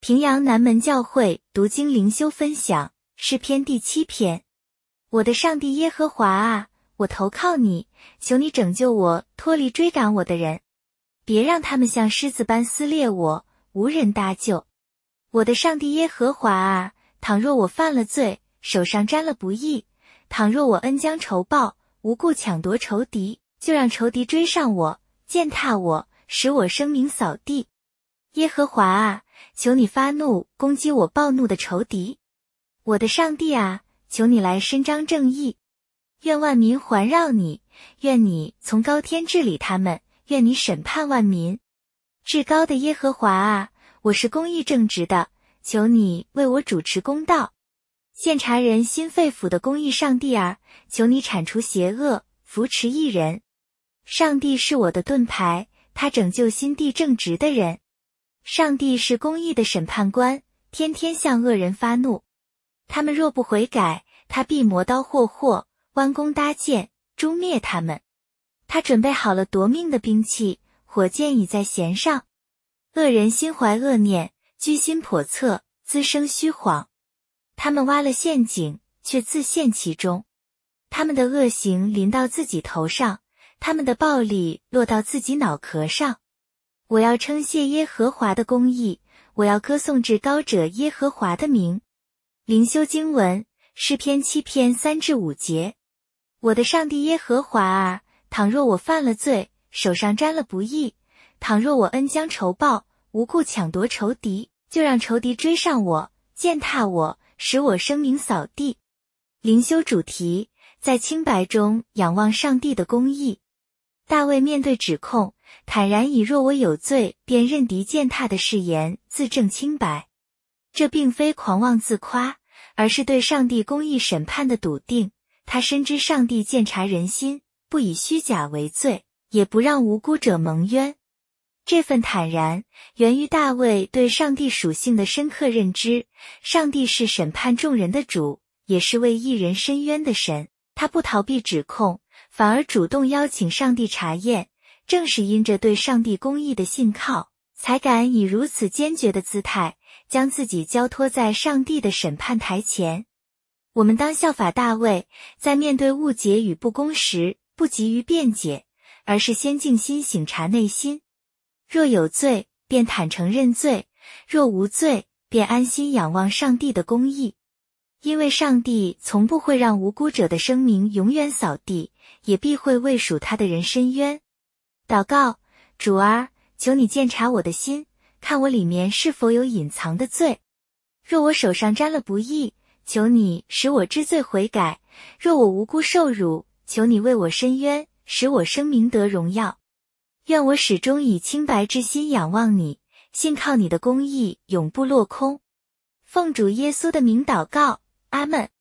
平阳南门教会读经灵修分享诗篇第7篇。我的上帝耶和华啊，我投靠你，求你拯救我，脱离追赶我的人。别让他们像狮子般撕裂我，无人搭救。我的上帝耶和华啊，倘若我犯了罪，手上沾了不义，倘若我恩将仇报，无故抢夺仇敌，就让仇敌追上我，践踏我，使我声名扫地。耶和华啊，求你发怒，攻击我暴怒的仇敌。我的上帝啊，求你来伸张正义。愿万民环绕你，愿你从高天治理他们，愿你审判万民。至高的耶和华啊，我是公义正直的，求你为我主持公道。鉴察人心肺腑的公义上帝啊，求你铲除邪恶，扶持义人。上帝是我的盾牌，他拯救心地正直的人。上帝是公义的审判官，天天向恶人发怒。他们若不悔改，他必磨刀霍霍，弯弓搭箭，诛灭他们。他准备好了夺命的兵器，火箭已在弦上。恶人心怀恶念，居心叵测，滋生虚谎。他们挖了陷阱，却自陷其中。他们的恶行临到自己头上，他们的暴力落到自己脑壳上。我要称谢耶和华的公义，我要歌颂至高者耶和华的名。灵修经文，诗篇7篇3至5节。我的上帝耶和华啊，倘若我犯了罪，手上沾了不义，倘若我恩将仇报，无故抢夺仇敌，就让仇敌追上我，践踏我，使我声名扫地。灵修主题，在清白中仰望上帝的公义。大卫面对指控，坦然以若我有罪便任敌践踏的誓言自证清白。这并非狂妄自夸，而是对上帝公义审判的笃定。他深知上帝鉴察人心，不以虚假为罪，也不让无辜者蒙冤。这份坦然源于大卫对上帝属性的深刻认知。上帝是审判众人的主，也是为义人伸冤的神。他不逃避指控，反而主动邀请上帝查验。正是因着对上帝公义的信靠，才敢以如此坚决的姿态，将自己交托在上帝的审判台前。我们当效法大卫，在面对误解与不公时，不急于辩解，而是先静心省察内心。若有罪，便坦诚认罪；若无罪，便安心仰望上帝的公义。因为上帝从不会让无辜者的声名永远扫地，也必会为属他的人伸冤。祷告，主啊，求你鉴察我的心，看我里面是否有隐藏的罪。若我手上沾了不义，求你使我知罪悔改；若我无辜受辱，求你为我伸冤，使我声名得荣耀。愿我始终以清白之心仰望你，信靠你的公义永不落空。奉主耶稣的名祷告，阿们。